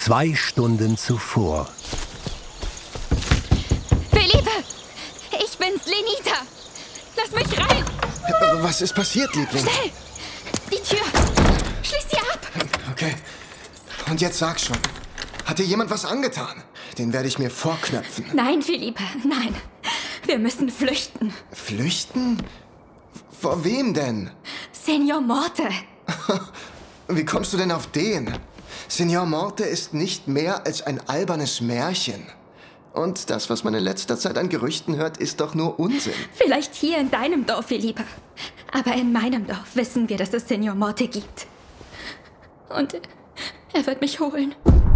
2 Stunden zuvor. Felipe! Ich bin's, Lenita! Lass mich rein! Was ist passiert, Liebling? Schnell! Die Tür! Schließ sie ab! Okay. Und jetzt sag schon. Hat dir jemand was angetan? Den werde ich mir vorknöpfen. Nein, Felipe, nein. Wir müssen flüchten. Flüchten? Vor wem denn? Senior Morte. Wie kommst du denn auf den? Senior Morte ist nicht mehr als ein albernes Märchen. Und das, was man in letzter Zeit an Gerüchten hört, ist doch nur Unsinn. Vielleicht hier in deinem Dorf, Felipe. Aber in meinem Dorf wissen wir, dass es Senior Morte gibt. Und er wird mich holen.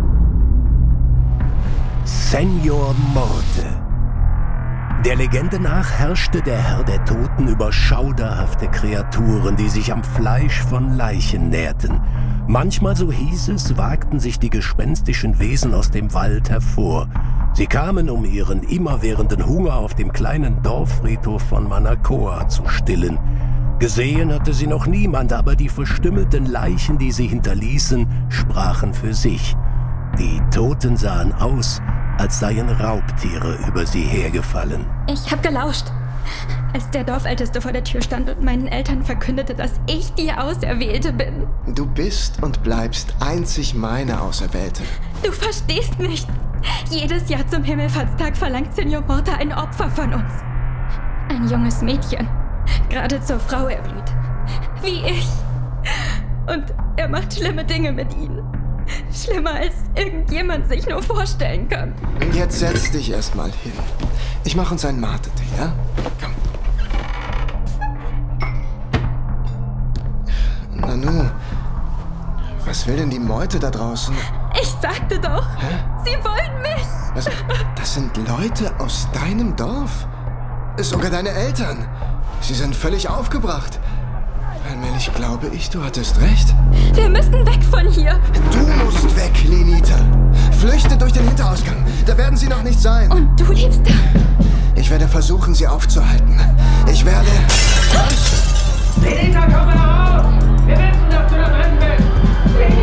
Senior Morte. Der Legende nach herrschte der Herr der Toten über schauderhafte Kreaturen, die sich am Fleisch von Leichen nährten. Manchmal, so hieß es, wagten sich die gespenstischen Wesen aus dem Wald hervor. Sie kamen, um ihren immerwährenden Hunger auf dem kleinen Dorffriedhof von Manacoa zu stillen. Gesehen hatte sie noch niemand, aber die verstümmelten Leichen, die sie hinterließen, sprachen für sich. Die Toten sahen aus, als seien Raubtiere über sie hergefallen. Ich habe gelauscht, als der Dorfälteste vor der Tür stand und meinen Eltern verkündete, dass ich die Auserwählte bin. Du bist und bleibst einzig meine Auserwählte. Du verstehst nicht. Jedes Jahr zum Himmelfahrtstag verlangt Senior Morte ein Opfer von uns. Ein junges Mädchen, gerade zur Frau erblüht. Wie ich. Und er macht schlimme Dinge mit ihnen. Schlimmer, als irgendjemand sich nur vorstellen kann. Jetzt setz dich erstmal hin. Ich mache uns einen Mate-Tee, ja? Komm. Nanu, was will denn die Meute da draußen? Ich sagte doch, Hä? Sie wollen mich. Was? Das sind Leute aus deinem Dorf? Sogar deine Eltern. Sie sind völlig aufgebracht. Allmählich glaube ich, du hattest recht. Wir müssen weg von hier. Du musst weg, Lenita. Flüchte durch den Hinterausgang. Da werden sie noch nicht sein. Und du lebst da. Ich werde versuchen, sie aufzuhalten. Ich werde... Lenita, komm heraus! Wir wissen, dass du da drin bist!